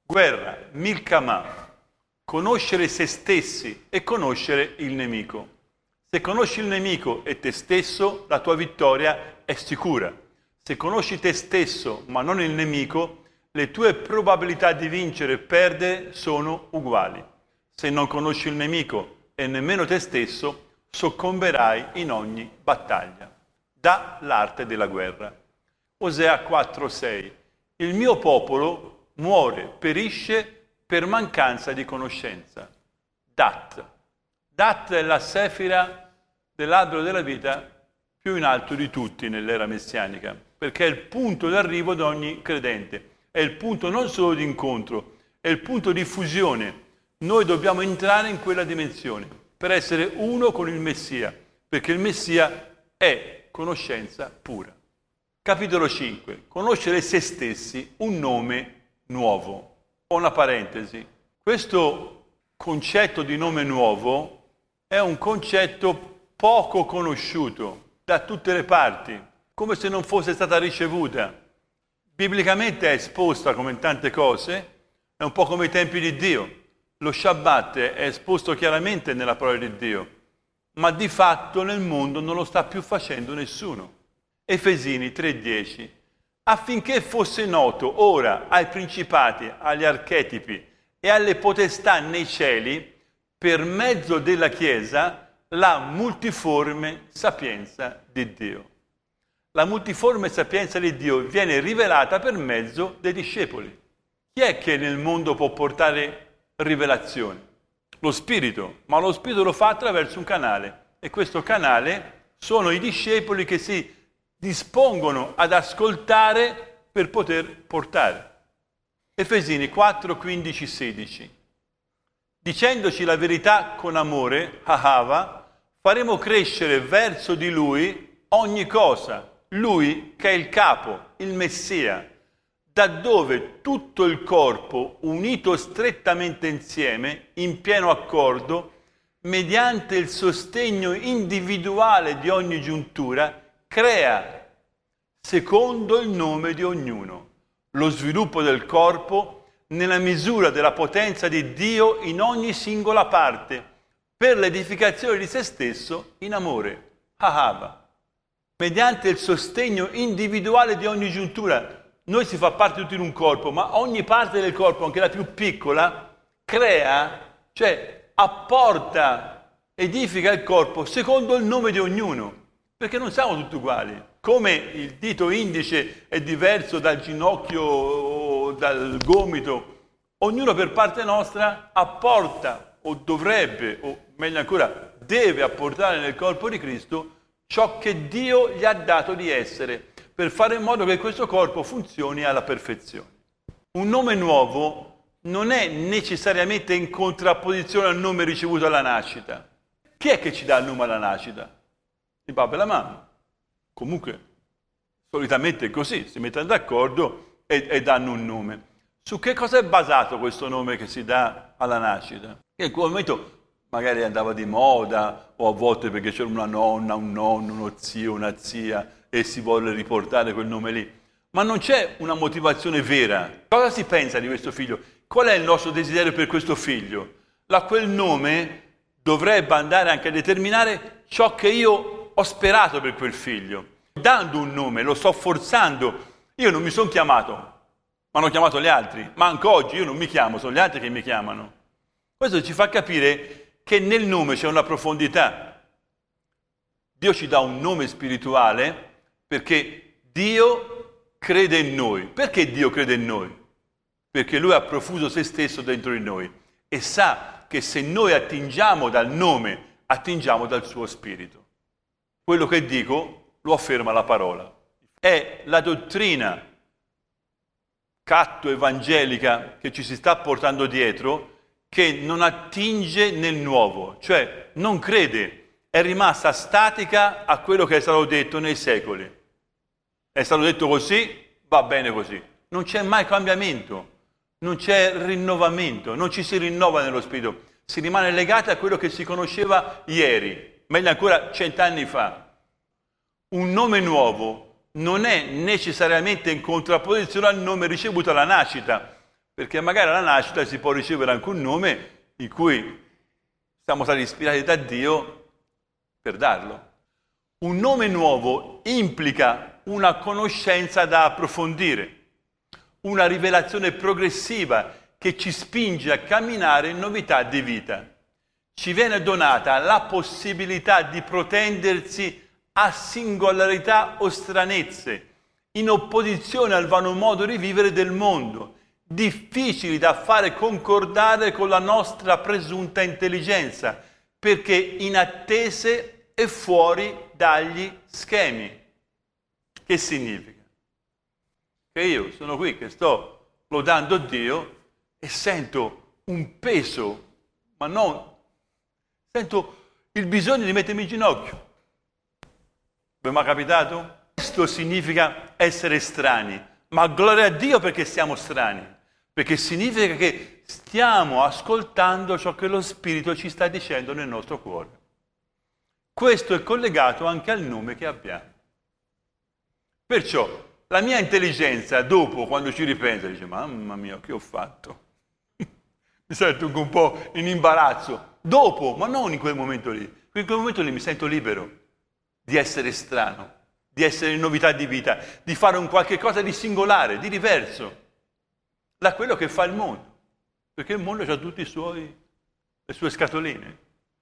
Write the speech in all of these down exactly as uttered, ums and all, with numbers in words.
Guerra, milkama, conoscere se stessi e conoscere il nemico. Se conosci il nemico e te stesso, la tua vittoria è sicura. Se conosci te stesso ma non il nemico, le tue probabilità di vincere e perdere sono uguali. Se non conosci il nemico e nemmeno te stesso, soccomberai in ogni battaglia. Da l'arte della guerra. Osea quattro sei. Il mio popolo muore, perisce per mancanza di conoscenza. Dat. Dat è la sefira dell'albero della vita più in alto di tutti nell'era messianica, perché è il punto d'arrivo di ogni credente, è il punto non solo di incontro, è il punto di fusione. Noi dobbiamo entrare in quella dimensione per essere uno con il Messia, perché il Messia è conoscenza pura. Capitolo cinque. Conoscere se stessi, un nome nuovo. Ho una parentesi. Questo concetto di nome nuovo è un concetto poco conosciuto da tutte le parti, come se non fosse stata ricevuta. Biblicamente è esposta come in tante cose, è un po' come i tempi di Dio. Lo Shabbat è esposto chiaramente nella parola di Dio, ma di fatto nel mondo non lo sta più facendo nessuno. Efesini tre dieci. Affinché fosse noto ora ai principati, agli archetipi e alle potestà nei cieli, per mezzo della Chiesa, la multiforme sapienza di Dio. La multiforme sapienza di Dio viene rivelata per mezzo dei discepoli. Chi è che nel mondo può portare rivelazione? Lo Spirito, ma lo Spirito lo fa attraverso un canale, e questo canale sono i discepoli che si dispongono ad ascoltare per poter portare. Efesini quattro quindici sedici. Dicendoci la verità con amore, Ahava, faremo crescere verso di Lui ogni cosa, Lui che è il capo, il Messia, da dove tutto il corpo, unito strettamente insieme, in pieno accordo, mediante il sostegno individuale di ogni giuntura, crea, secondo il nome di ognuno, lo sviluppo del corpo nella misura della potenza di Dio in ogni singola parte, per l'edificazione di se stesso in amore. Ahava. Mediante il sostegno individuale di ogni giuntura. Noi si fa parte tutti in un corpo, ma ogni parte del corpo, anche la più piccola, crea, cioè apporta, edifica il corpo secondo il nome di ognuno. Perché non siamo tutti uguali. Come il dito indice è diverso dal ginocchio o dal gomito, ognuno per parte nostra apporta, o dovrebbe, o meglio ancora, deve apportare nel corpo di Cristo ciò che Dio gli ha dato di essere, per fare in modo che questo corpo funzioni alla perfezione. Un nome nuovo non è necessariamente in contrapposizione al nome ricevuto alla nascita. Chi è che ci dà il nome alla nascita? Il papà e la mamma. Comunque, solitamente è così, si mettono d'accordo e, e danno un nome. Su che cosa è basato questo nome che si dà alla nascita? Che in quel momento magari andava di moda, o a volte perché c'era una nonna, un nonno, uno zio, una zia, e si vuole riportare quel nome lì. Ma non c'è una motivazione vera. Cosa si pensa di questo figlio? Qual è il nostro desiderio per questo figlio? La quel nome dovrebbe andare anche a determinare ciò che io ho sperato per quel figlio. Dando un nome, lo sto forzando. Io non mi sono chiamato, ma hanno chiamato gli altri. Ma anche oggi io non mi chiamo, sono gli altri che mi chiamano. Questo ci fa capire che nel nome c'è una profondità. Dio ci dà un nome spirituale perché Dio crede in noi. Perché Dio crede in noi? Perché Lui ha profuso se stesso dentro di noi e sa che se noi attingiamo dal nome, attingiamo dal suo spirito. Quello che dico lo afferma la parola. È la dottrina catto-evangelica che ci si sta portando dietro che non attinge nel nuovo, cioè non crede, è rimasta statica a quello che è stato detto nei secoli. È stato detto così, va bene così. Non c'è mai cambiamento, non c'è rinnovamento, non ci si rinnova nello spirito. Si rimane legati a quello che si conosceva ieri, meglio ancora cent'anni fa. Un nome nuovo non è necessariamente in contrapposizione al nome ricevuto alla nascita, perché magari alla nascita si può ricevere anche un nome in cui siamo stati ispirati da Dio per darlo. Un nome nuovo implica una conoscenza da approfondire, una rivelazione progressiva che ci spinge a camminare in novità di vita. Ci viene donata la possibilità di protendersi a singolarità o stranezze, in opposizione al vano modo di vivere del mondo, difficili da fare concordare con la nostra presunta intelligenza, perché inattese e fuori dagli schemi. Che significa? Che io sono qui che sto lodando Dio e sento un peso, ma non... sento il bisogno di mettermi in ginocchio. Vi è mai capitato? Questo significa essere strani, ma gloria a Dio perché siamo strani, perché significa che stiamo ascoltando ciò che lo Spirito ci sta dicendo nel nostro cuore. Questo è collegato anche al nome che abbiamo. Perciò la mia intelligenza, dopo, quando ci ripensa, dice, mamma mia, che ho fatto? Mi sento un po' in imbarazzo. Dopo, ma non in quel momento lì. In quel momento lì mi sento libero di essere strano, di essere in novità di vita, di fare un qualche cosa di singolare, di diverso da quello che fa il mondo. Perché il mondo ha tutti i suoi, le sue scatoline.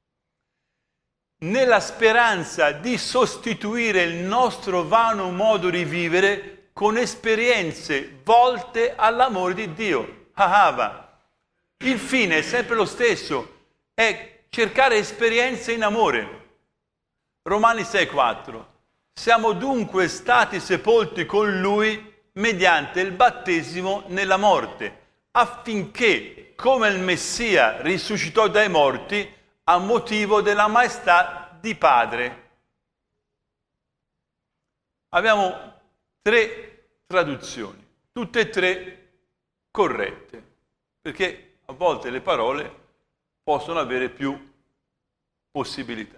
Nella speranza di sostituire il nostro vano modo di vivere con esperienze volte all'amore di Dio. Ahava. Il fine è sempre lo stesso, è cercare esperienze in amore. Romani sei quattro. Siamo dunque stati sepolti con Lui mediante il battesimo nella morte, affinché, come il Messia risuscitò dai morti, a motivo della maestà di Padre. Abbiamo tre traduzioni, tutte e tre corrette, perché a volte le parole possono avere più possibilità.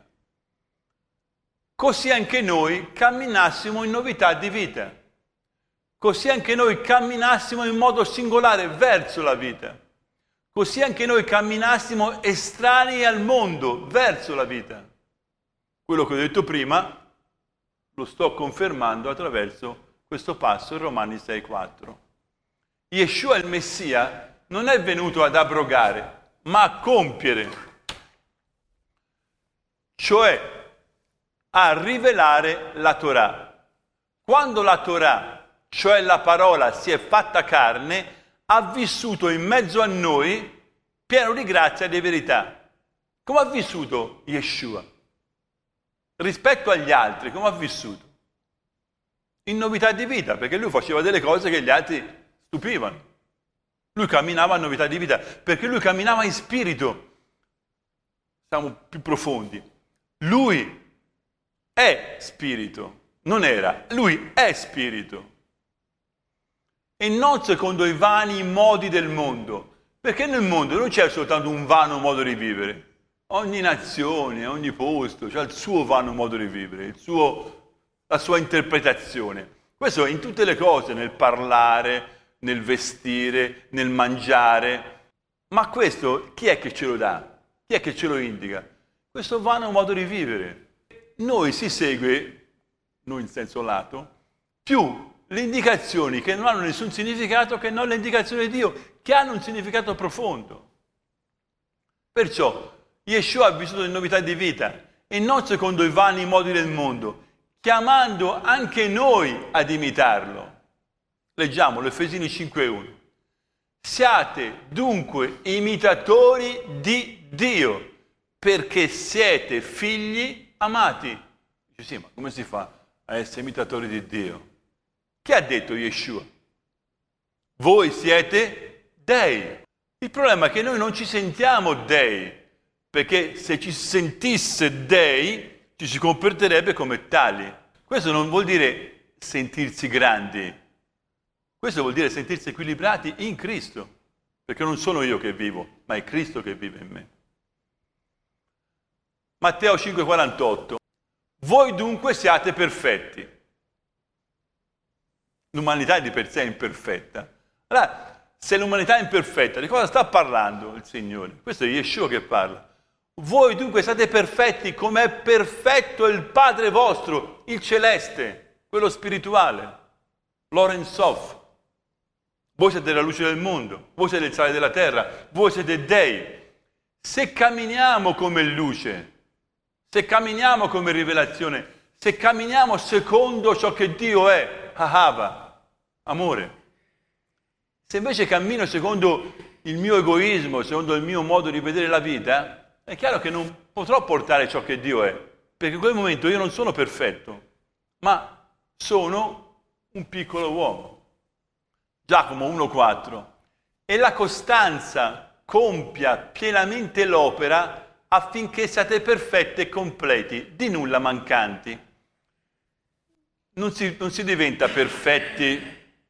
Così anche noi camminassimo in novità di vita, così anche noi camminassimo in modo singolare verso la vita, così anche noi camminassimo estranei al mondo verso la vita. Quello che ho detto prima lo sto confermando attraverso questo passo in Romani sei quattro. Yeshua il Messia non è venuto ad abrogare, ma a compiere, cioè a rivelare la Torah. Quando la Torah, cioè la parola, si è fatta carne, ha vissuto in mezzo a noi pieno di grazia e di verità. Come ha vissuto Yeshua? Rispetto agli altri, come ha vissuto? In novità di vita, perché lui faceva delle cose che gli altri stupivano. Lui camminava in novità di vita, perché lui camminava in spirito. Siamo più profondi. Lui è spirito, non era, lui è spirito. E non secondo i vani modi del mondo, perché nel mondo non c'è soltanto un vano modo di vivere. Ogni nazione, ogni posto ha il suo vano modo di vivere, il suo, la sua interpretazione. Questo è in tutte le cose, nel parlare, nel vestire, nel mangiare. Ma questo chi è che ce lo dà? Chi è che ce lo indica? Questo vano modo di vivere. Noi si segue, non in senso lato, più le indicazioni che non hanno nessun significato che non le indicazioni di Dio, che hanno un significato profondo. Perciò Yeshua ha vissuto in novità di vita e non secondo i vani modi del mondo, chiamando anche noi ad imitarlo. Leggiamolo, Efesini cinque uno. Siate dunque imitatori di Dio, perché siete figli amati. Dice, sì, ma come si fa a essere imitatori di Dio? Chi ha detto Yeshua? Voi siete dei. Il problema è che noi non ci sentiamo dei, perché se ci sentisse dei, ci si comporterebbe come tali. Questo non vuol dire sentirsi grandi, questo vuol dire sentirsi equilibrati in Cristo, perché non sono io che vivo, ma è Cristo che vive in me. Matteo cinque quarantotto. Voi dunque siate perfetti. L'umanità di per sé è imperfetta. Allora, se l'umanità è imperfetta, di cosa sta parlando il Signore? Questo è Yeshua che parla. Voi dunque siete perfetti come è perfetto il Padre vostro, il celeste, quello spirituale, l'Oren Sof. Voi siete la luce del mondo, voi siete il sale della terra, voi siete dei. Se camminiamo come luce, se camminiamo come rivelazione, se camminiamo secondo ciò che Dio è, ahava, amore. Se invece cammino secondo il mio egoismo, secondo il mio modo di vedere la vita, è chiaro che non potrò portare ciò che Dio è, perché in quel momento io non sono perfetto, ma sono un piccolo uomo. Giacomo uno quattro. E la costanza compia pienamente l'opera affinché siate perfetti e completi, di nulla mancanti. Non si, non si diventa perfetti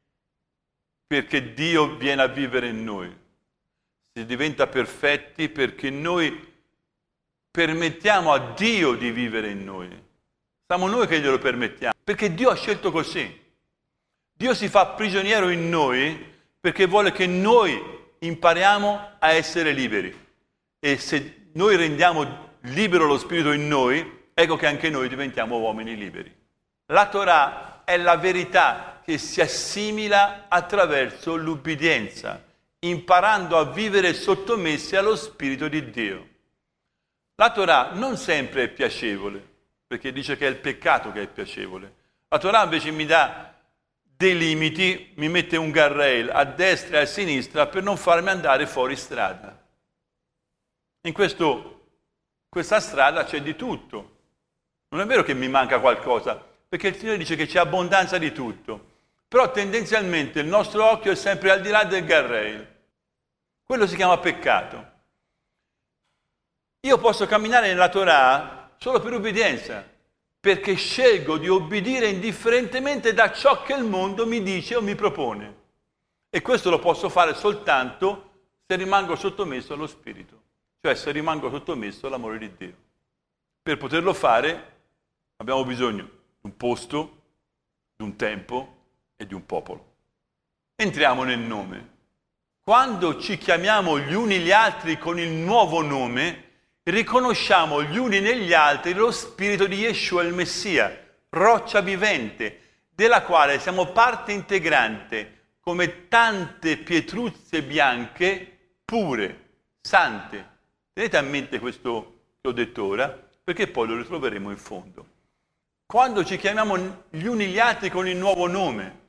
perché Dio viene a vivere in noi. Si diventa perfetti perché noi permettiamo a Dio di vivere in noi. Siamo noi che glielo permettiamo, perché Dio ha scelto così. Dio si fa prigioniero in noi perché vuole che noi impariamo a essere liberi. E se noi rendiamo libero lo Spirito in noi, ecco che anche noi diventiamo uomini liberi. La Torah è la verità che si assimila attraverso l'ubbidienza, imparando a vivere sottomessi allo Spirito di Dio. La Torah non sempre è piacevole, perché dice che è il peccato che è piacevole. La Torah invece mi dà dei limiti, mi mette un guardrail a destra e a sinistra per non farmi andare fuori strada. In questo, questa strada c'è di tutto. Non è vero che mi manca qualcosa, perché il Signore dice che c'è abbondanza di tutto. Però tendenzialmente il nostro occhio è sempre al di là del guardrail. Quello si chiama peccato. Io posso camminare nella Torah solo per ubbidienza, perché scelgo di obbedire indifferentemente da ciò che il mondo mi dice o mi propone. E questo lo posso fare soltanto se rimango sottomesso allo Spirito, cioè se rimango sottomesso all'amore di Dio. Per poterlo fare abbiamo bisogno di un posto, di un tempo e di un popolo. Entriamo nel nome. Quando ci chiamiamo gli uni gli altri con il nuovo nome, riconosciamo gli uni negli altri lo spirito di Yeshua il Messia, roccia vivente, della quale siamo parte integrante, come tante pietruzze bianche, pure, sante. Tenete a mente questo che ho detto ora, perché poi lo ritroveremo in fondo. Quando ci chiamiamo gli uni gli altri con il nuovo nome,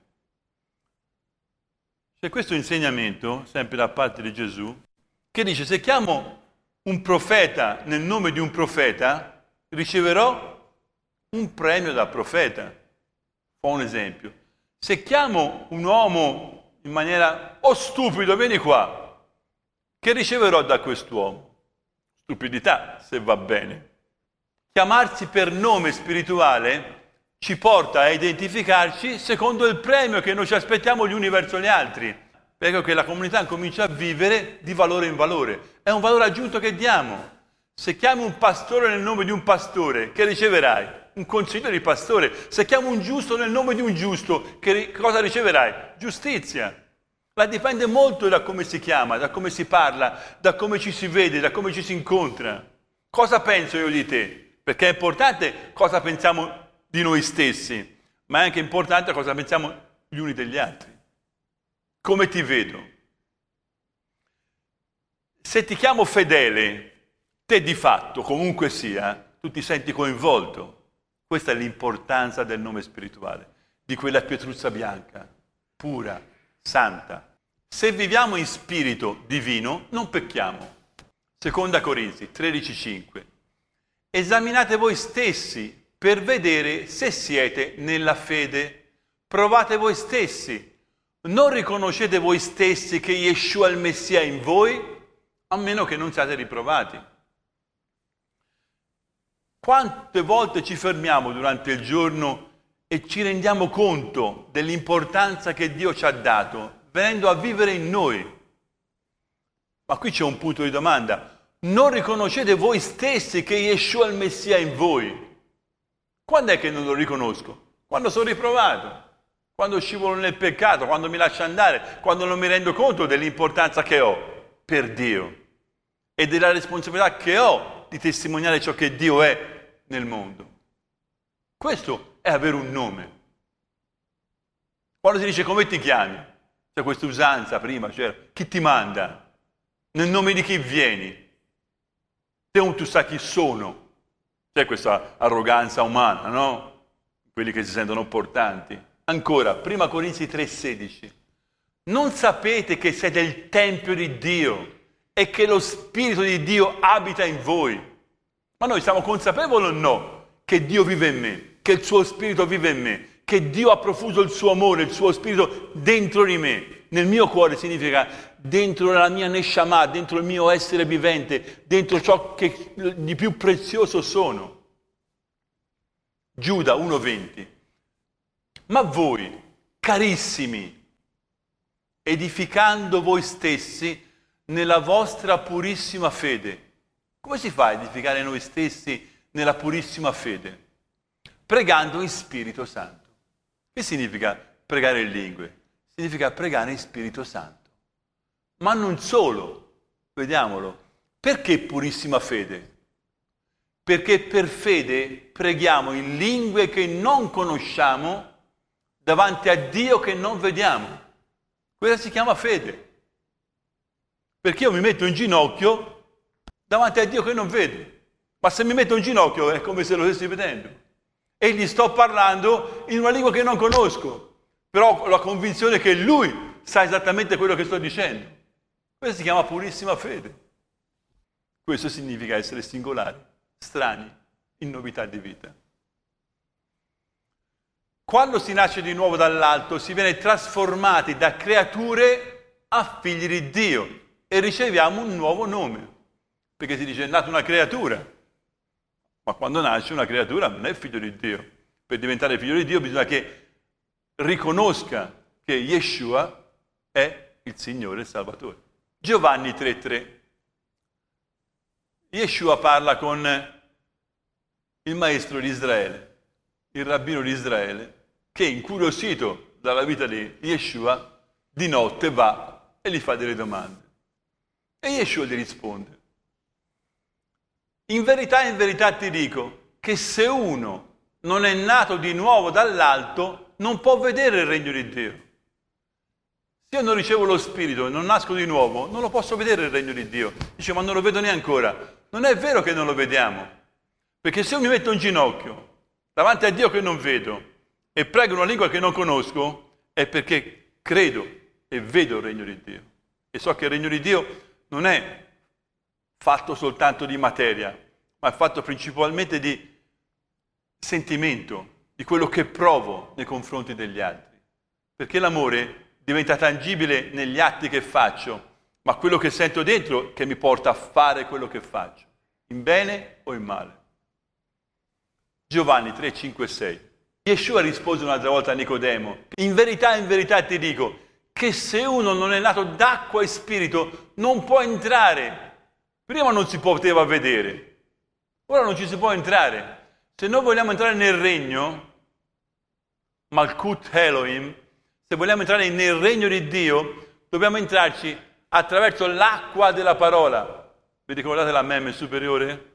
c'è questo insegnamento, sempre da parte di Gesù, che dice: se chiamo un profeta nel nome di un profeta, riceverò un premio da profeta. Fa un esempio. Se chiamo un uomo in maniera, oh stupido, vieni qua, che riceverò da quest'uomo? Stupidità, se va bene. Chiamarsi per nome spirituale ci porta a identificarci secondo il premio che noi ci aspettiamo gli uni verso gli altri. Ecco che la comunità comincia a vivere di valore in valore. È un valore aggiunto che diamo. Se chiami un pastore nel nome di un pastore, che riceverai? Un consiglio di pastore. Se chiami un giusto nel nome di un giusto, che cosa riceverai? Giustizia. La dipende molto da come si chiama, da come si parla, da come ci si vede, da come ci si incontra. Cosa penso io di te? Perché è importante cosa pensiamo di noi stessi, ma è anche importante cosa pensiamo gli uni degli altri. Come ti vedo? Se ti chiamo fedele, te di fatto, comunque sia, tu ti senti coinvolto. Questa è l'importanza del nome spirituale, di quella pietruzza bianca, pura, santa. Se viviamo in spirito divino, non pecchiamo. Seconda Corinzi tredici cinque. Esaminate voi stessi per vedere se siete nella fede. Provate voi stessi. Non riconoscete voi stessi che Yeshua il Messia è in voi, a meno che non siate riprovati. Quante volte ci fermiamo durante il giorno e ci rendiamo conto dell'importanza che Dio ci ha dato, venendo a vivere in noi? Ma qui c'è un punto di domanda. Non riconoscete voi stessi che Yeshua il Messia è in voi? Quando è che non lo riconosco? Quando sono riprovato. quando scivolo nel peccato, quando mi lascio andare, quando non mi rendo conto dell'importanza che ho per Dio e della responsabilità che ho di testimoniare ciò che Dio è nel mondo. Questo è avere un nome. Quando si dice come ti chiami, c'è questa usanza prima, cioè chi ti manda, nel nome di chi vieni, te un tu sai chi sono. C'è questa arroganza umana, no? Quelli che si sentono importanti. Ancora, prima Corinzi tre sedici. Non sapete che siete il Tempio di Dio e che lo Spirito di Dio abita in voi? Ma noi siamo consapevoli o no che Dio vive in me, che il suo Spirito vive in me, che Dio ha profuso il suo amore, il suo Spirito dentro di me? Nel mio cuore significa dentro la mia neshama, dentro il mio essere vivente, dentro ciò che di più prezioso sono. Giuda uno venti. Ma voi, carissimi, edificando voi stessi nella vostra purissima fede. Come si fa a edificare noi stessi nella purissima fede? Pregando in Spirito Santo. Che significa pregare in lingue? Significa pregare in Spirito Santo. Ma non solo, vediamolo. Perché purissima fede? Perché per fede preghiamo in lingue che non conosciamo davanti a Dio che non vediamo. Quella si chiama fede. Perché io mi metto in ginocchio davanti a Dio che non vedo. Ma se mi metto in ginocchio è come se lo stessi vedendo. E gli sto parlando in una lingua che non conosco. Però ho la convinzione che Lui sa esattamente quello che sto dicendo. Questa si chiama purissima fede. Questo significa essere singolari, strani, in novità di vita. Quando si nasce di nuovo dall'alto, si viene trasformati da creature a figli di Dio e riceviamo un nuovo nome. Perché si dice è nata una creatura, ma quando nasce una creatura non è figlio di Dio. Per diventare figlio di Dio bisogna che riconosca che Yeshua è il Signore e il Salvatore. Giovanni tre tre. Yeshua parla con il maestro di Israele, il rabbino di Israele, che incuriosito dalla vita di Yeshua, di notte va e gli fa delle domande. E Yeshua gli risponde. In verità, in verità ti dico che se uno non è nato di nuovo dall'alto, non può vedere il regno di Dio. Se io non ricevo lo Spirito e non nasco di nuovo, non lo posso vedere il regno di Dio. Dice, ma non lo vedo neanche ancora. Non è vero che non lo vediamo. Perché se io mi metto in ginocchio davanti a Dio che non vedo e prego una lingua che non conosco, è perché credo e vedo il regno di Dio. E so che il regno di Dio non è fatto soltanto di materia, ma è fatto principalmente di sentimento, di quello che provo nei confronti degli altri. Perché l'amore diventa tangibile negli atti che faccio, ma quello che sento dentro che mi porta a fare quello che faccio, in bene o in male. Giovanni tre, cinque, sei. Yeshua rispose un'altra volta a Nicodemo, in verità, in verità ti dico, che se uno non è nato d'acqua e spirito, non può entrare. Prima non si poteva vedere, ora non ci si può entrare. Se noi vogliamo entrare nel regno, Malkut Elohim, se vogliamo entrare nel regno di Dio, dobbiamo entrarci attraverso l'acqua della parola. Vi ricordate la meme superiore?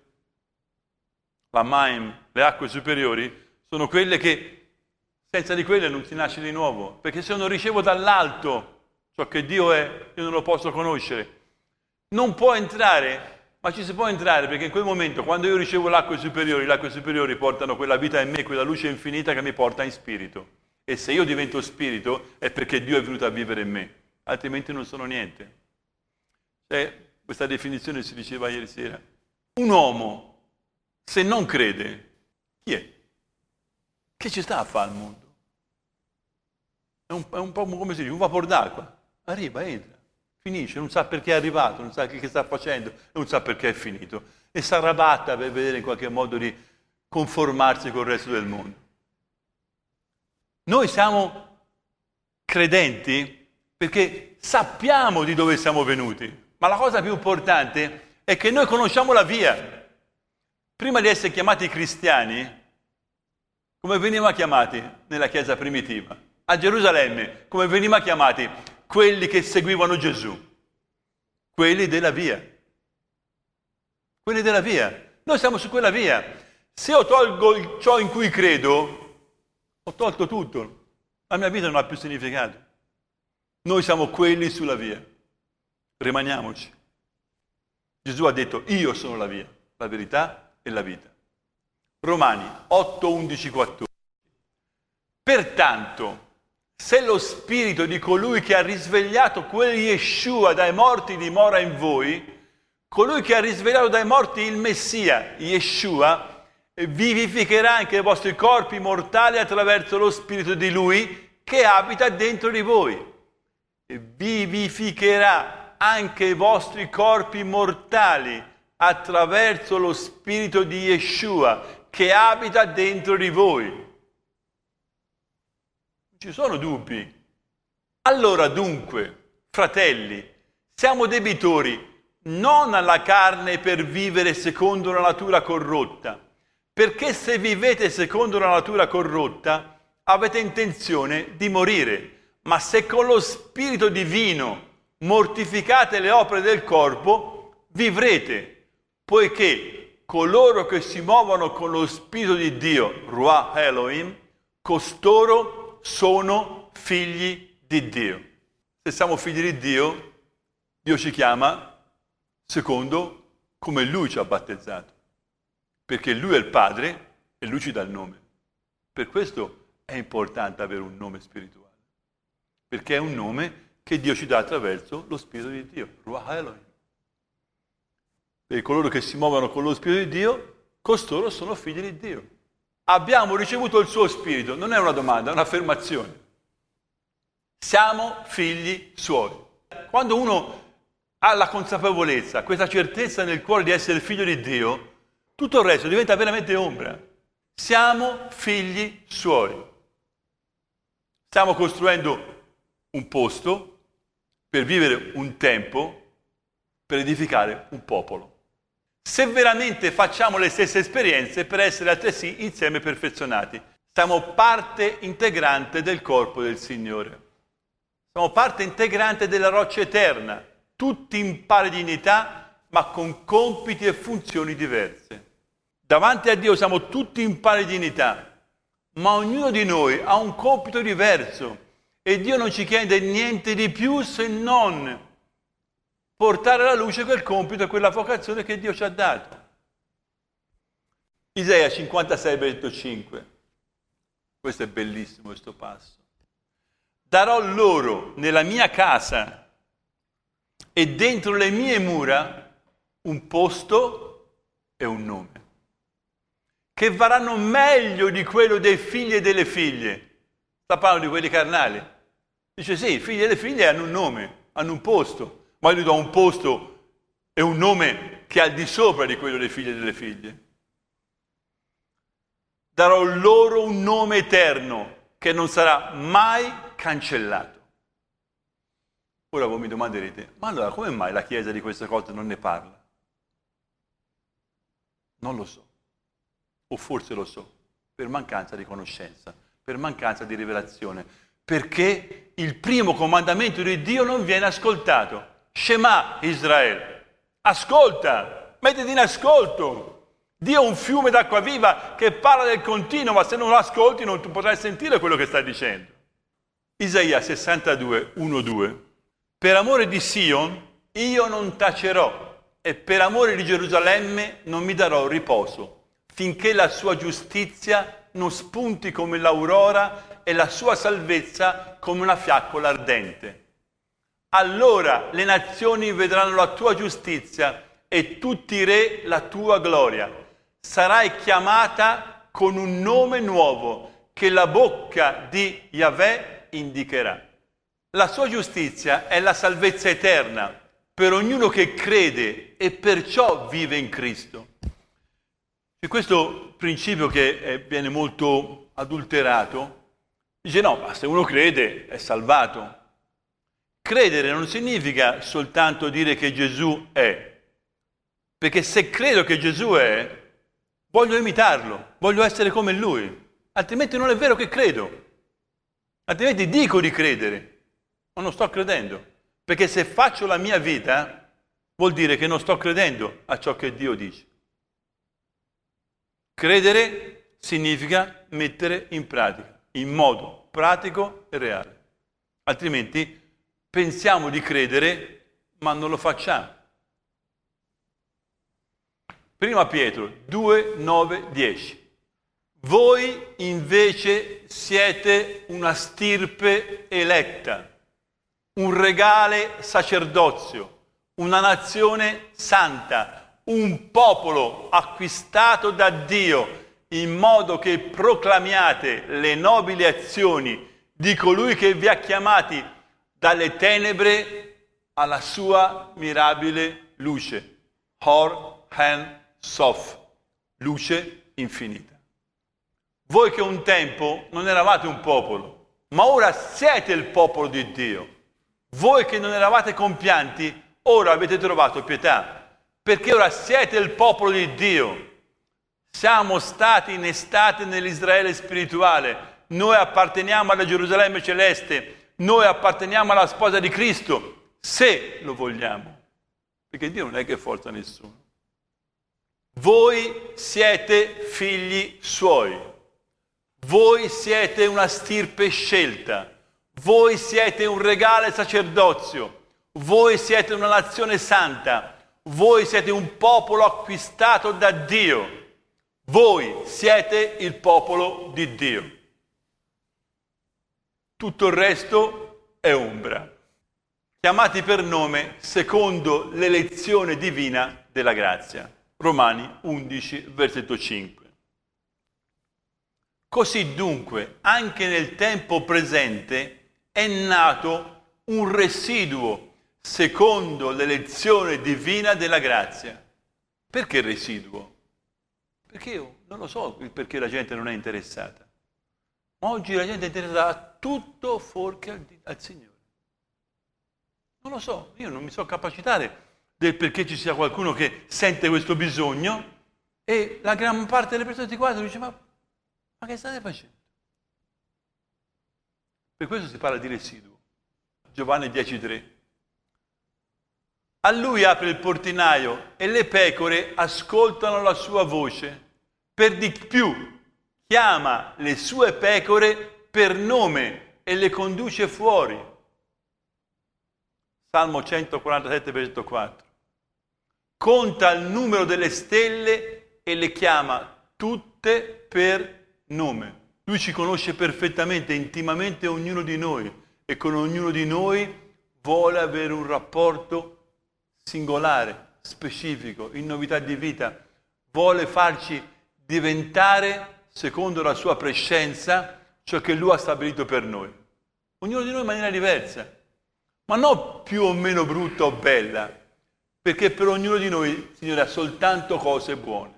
La maim, le acque superiori, sono quelle che senza di quelle non si nasce di nuovo. Perché se io non ricevo dall'alto ciò che Dio è, io non lo posso conoscere. Non può entrare, ma ci si può entrare perché in quel momento, quando io ricevo le acque superiori, le acque superiori portano quella vita in me, quella luce infinita che mi porta in spirito. E se io divento spirito è perché Dio è venuto a vivere in me, altrimenti non sono niente. Cioè, questa definizione si diceva ieri sera. Un uomo, se non crede, chi è? Che ci sta a fare al mondo? È un, è un po' come si dice, un vapore d'acqua. Arriva, entra, finisce, non sa perché è arrivato, non sa che, che sta facendo, non sa perché è finito. E si arrabatta per vedere in qualche modo di conformarsi col resto del mondo. Noi siamo credenti perché sappiamo di dove siamo venuti, ma la cosa più importante è che noi conosciamo la via. Prima di essere chiamati cristiani, come venivano chiamati nella Chiesa primitiva? A Gerusalemme, come venivano chiamati? Quelli che seguivano Gesù. Quelli della via. Quelli della via. Noi siamo su quella via. Se io tolgo ciò in cui credo, ho tolto tutto. La mia vita non ha più significato. Noi siamo quelli sulla via. Rimaniamoci. Gesù ha detto, io sono la via, la verità e la vita. Romani otto, undici, quattordici. Pertanto, se lo spirito di colui che ha risvegliato quel Yeshua dai morti dimora in voi, colui che ha risvegliato dai morti il Messia, Yeshua, vivificherà anche i vostri corpi mortali attraverso lo spirito di lui che abita dentro di voi. Vivificherà anche i vostri corpi mortali attraverso lo spirito di Yeshua che abita dentro di voi. Non ci sono dubbi. Allora dunque, fratelli, siamo debitori non alla carne per vivere secondo la natura corrotta, perché se vivete secondo la natura corrotta avete intenzione di morire. Ma se con lo spirito divino mortificate le opere del corpo, vivrete, poiché coloro che si muovono con lo spirito di Dio, Ruach Elohim, costoro sono figli di Dio. Se siamo figli di Dio, Dio ci chiama secondo come Lui ci ha battezzato, perché Lui è il Padre e Lui ci dà il nome. Per questo è importante avere un nome spirituale. Perché è un nome che Dio ci dà attraverso lo Spirito di Dio, Ruach Elohim. Per coloro che si muovono con lo Spirito di Dio, costoro sono figli di Dio. Abbiamo ricevuto il suo Spirito, non è una domanda, è un'affermazione. Siamo figli suoi. Quando uno ha la consapevolezza, questa certezza nel cuore di essere figlio di Dio, tutto il resto diventa veramente ombra. Siamo figli suoi. Stiamo costruendo un posto per vivere un tempo, per edificare un popolo. Se veramente facciamo le stesse esperienze per essere altresì insieme perfezionati, siamo parte integrante del corpo del Signore. Siamo parte integrante della roccia eterna, tutti in pari dignità, ma con compiti e funzioni diverse. Davanti a Dio siamo tutti in pari dignità, ma ognuno di noi ha un compito diverso. E Dio non ci chiede niente di più se non portare alla luce quel compito e quella vocazione che Dio ci ha dato. Isaia cinquantasei, venticinque. Questo è bellissimo, questo passo. Darò loro nella mia casa e dentro le mie mura un posto e un nome, che varranno meglio di quello dei figli e delle figlie. Sta parlando di quelli carnali. Dice sì, i figli e le figlie hanno un nome, hanno un posto, ma io gli do un posto e un nome che è al di sopra di quello dei figli e delle figlie. Darò loro un nome eterno che non sarà mai cancellato. Ora voi mi domanderete, ma allora come mai la Chiesa di queste cose non ne parla? Non lo so, o forse lo so, per mancanza di conoscenza, per mancanza di rivelazione. Perché il primo comandamento di Dio non viene ascoltato. Shema Israele, ascolta, mettiti in ascolto. Dio è un fiume d'acqua viva che parla del continuo, ma se non lo ascolti non tu potrai sentire quello che sta dicendo. Isaia sessantadue, uno due. Per amore di Sion io non tacerò e per amore di Gerusalemme non mi darò riposo, finché la sua giustizia non spunti come l'aurora e la sua salvezza come una fiaccola ardente. Allora le nazioni vedranno la tua giustizia e tutti i re la tua gloria. Sarai chiamata con un nome nuovo che la bocca di Yahweh indicherà. La sua giustizia è la salvezza eterna per ognuno che crede e perciò vive in Cristo. C'è questo principio che eh, viene molto adulterato. Dice no, ma se uno crede è salvato. Credere non significa soltanto dire che Gesù è, perché se credo che Gesù è, voglio imitarlo, voglio essere come Lui, altrimenti non è vero che credo. Altrimenti dico di credere, ma non sto credendo. Perché se faccio la mia vita, vuol dire che non sto credendo a ciò che Dio dice. Credere significa mettere in pratica, in modo pratico e reale. Altrimenti pensiamo di credere, ma non lo facciamo. Prima Pietro due, nove, dieci. Voi invece siete una stirpe eletta, un regale sacerdozio, una nazione santa, un popolo acquistato da Dio, in modo che proclamiate le nobili azioni di colui che vi ha chiamati dalle tenebre alla sua mirabile luce. Or Han Sof, luce infinita. Voi che un tempo non eravate un popolo, ma ora siete il popolo di Dio. Voi che non eravate compianti, ora avete trovato pietà, perché ora siete il popolo di Dio. Siamo stati innestati nell'Israele spirituale. Noi apparteniamo alla Gerusalemme celeste. Noi apparteniamo alla sposa di Cristo, se lo vogliamo. Perché Dio non è che forza nessuno. Voi siete figli suoi. Voi siete una stirpe scelta. Voi siete un regale sacerdozio. Voi siete una nazione santa. Voi siete un popolo acquistato da Dio. Voi siete il popolo di Dio. Tutto il resto è ombra. Chiamati per nome secondo l'elezione divina della grazia. Romani undici, versetto cinque. Così dunque, anche nel tempo presente è nato un residuo secondo l'elezione divina della grazia. Perché residuo? Perché io non lo so perché la gente non è interessata. Ma oggi la gente è interessata a tutto fuorché al, al Signore. Non lo so, io non mi so capacitare del perché ci sia qualcuno che sente questo bisogno e la gran parte delle persone di qua dice ma, ma che state facendo? Per questo si parla di residuo. Giovanni dieci tre. A lui apre il portinaio e le pecore ascoltano la sua voce. Per di più chiama le sue pecore per nome e le conduce fuori. Salmo centoquarantasette, versetto quattro. Conta il numero delle stelle e le chiama tutte per nome. Lui ci conosce perfettamente, intimamente ognuno di noi e con ognuno di noi vuole avere un rapporto singolare, specifico, in novità di vita. Vuole farci diventare, secondo la sua prescenza, ciò che Lui ha stabilito per noi. Ognuno di noi in maniera diversa, ma non più o meno brutta o bella, perché per ognuno di noi il Signore ha soltanto cose buone.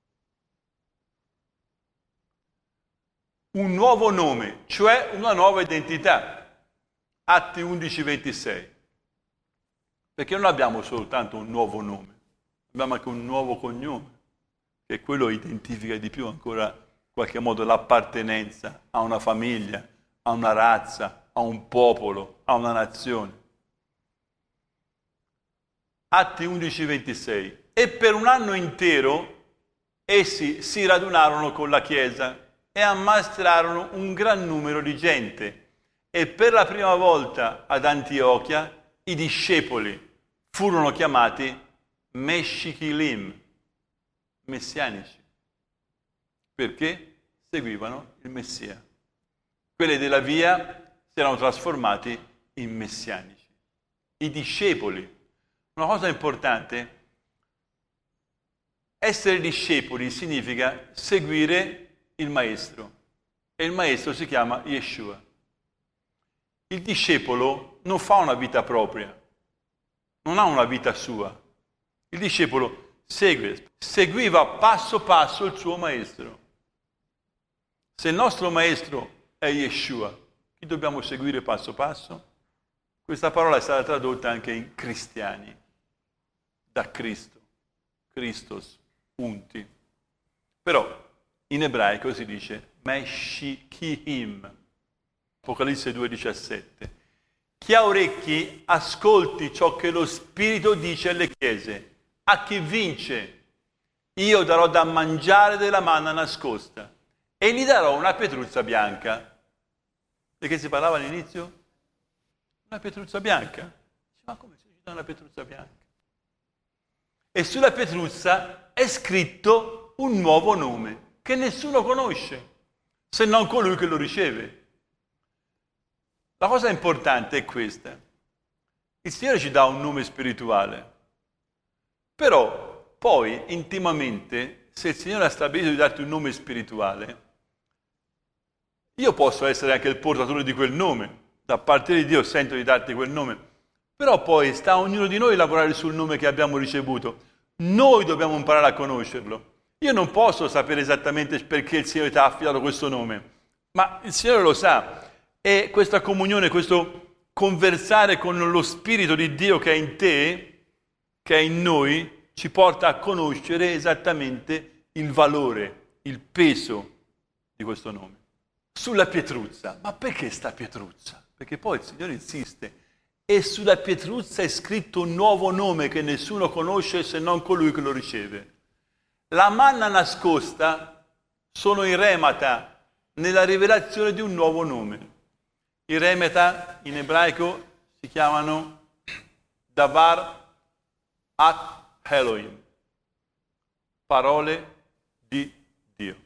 Un nuovo nome, cioè una nuova identità. Atti undici ventisei. Perché non abbiamo soltanto un nuovo nome, abbiamo anche un nuovo cognome, che quello identifica di più ancora in qualche modo l'appartenenza a una famiglia, a una razza, a un popolo, a una nazione. Atti undici ventisei. E per un anno intero essi si radunarono con la Chiesa e ammaestrarono un gran numero di gente. E per la prima volta ad Antiochia i discepoli furono chiamati Meshichilim, messianici, perché seguivano il Messia. Quelli della via si erano trasformati in messianici. I discepoli. Una cosa importante, essere discepoli significa seguire il Maestro e il Maestro si chiama Yeshua. Il discepolo non fa una vita propria, non ha una vita sua. Il discepolo segue, seguiva passo passo il suo Maestro. Se il nostro Maestro è Yeshua, chi dobbiamo seguire passo passo? Questa parola è stata tradotta anche in cristiani, da Cristo, Christos, unti. Però in ebraico si dice Meshichim. Apocalisse due diciassette. Chi ha orecchi ascolti ciò che lo Spirito dice alle chiese. A chi vince io darò da mangiare della manna nascosta e gli darò una pietruzza bianca. Di che si parlava all'inizio? Una pietruzza bianca. Ma come si dà una pietruzza bianca? E sulla pietruzza è scritto un nuovo nome che nessuno conosce, se non colui che lo riceve. La cosa importante è questa. Il Signore ci dà un nome spirituale, però poi intimamente, se il Signore ha stabilito di darti un nome spirituale, io posso essere anche il portatore di quel nome. Da parte di Dio sento di darti quel nome. Però poi sta a ognuno di noi lavorare sul nome che abbiamo ricevuto. Noi dobbiamo imparare a conoscerlo. Io non posso sapere esattamente perché il Signore ti ha affidato questo nome, ma il Signore lo sa. E questa comunione, questo conversare con lo Spirito di Dio che è in te, che è in noi, ci porta a conoscere esattamente il valore, il peso di questo nome. Sulla pietruzza. Ma perché sta pietruzza? Perché poi il Signore insiste. E sulla pietruzza è scritto un nuovo nome che nessuno conosce se non colui che lo riceve. La manna nascosta sono i remata nella rivelazione di un nuovo nome. I remata in ebraico si chiamano Davar At Elohim, parole di Dio.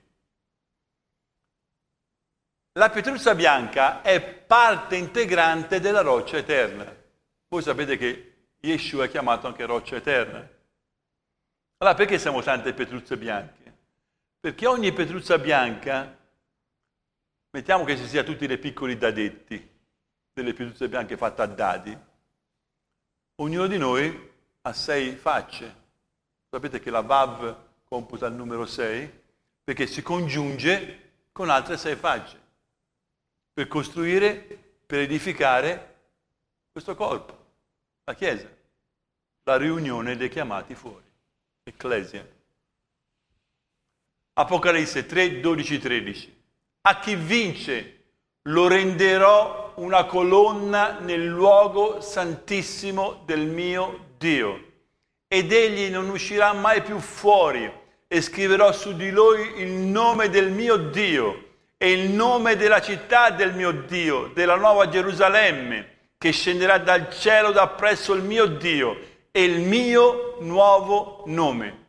La pietruzza bianca è parte integrante della roccia eterna. Voi sapete che Yeshua è chiamato anche roccia eterna. Allora perché siamo tante pietruzze bianche? Perché ogni pietruzza bianca, mettiamo che ci sia tutti dei piccoli dadetti, delle pietruzze bianche fatte a dadi, ognuno di noi ha sei facce. Sapete che la Vav computa il numero sei perché si congiunge con altre sei facce per costruire, per edificare questo corpo, la Chiesa, la riunione dei chiamati fuori, Ecclesia. Apocalisse tre, dodici, tredici. A chi vince lo renderò una colonna nel luogo santissimo del mio Dio, ed egli non uscirà mai più fuori, e scriverò su di lui il nome del mio Dio e il nome della città del mio Dio, della nuova Gerusalemme, che scenderà dal cielo da presso il mio Dio, e il mio nuovo nome.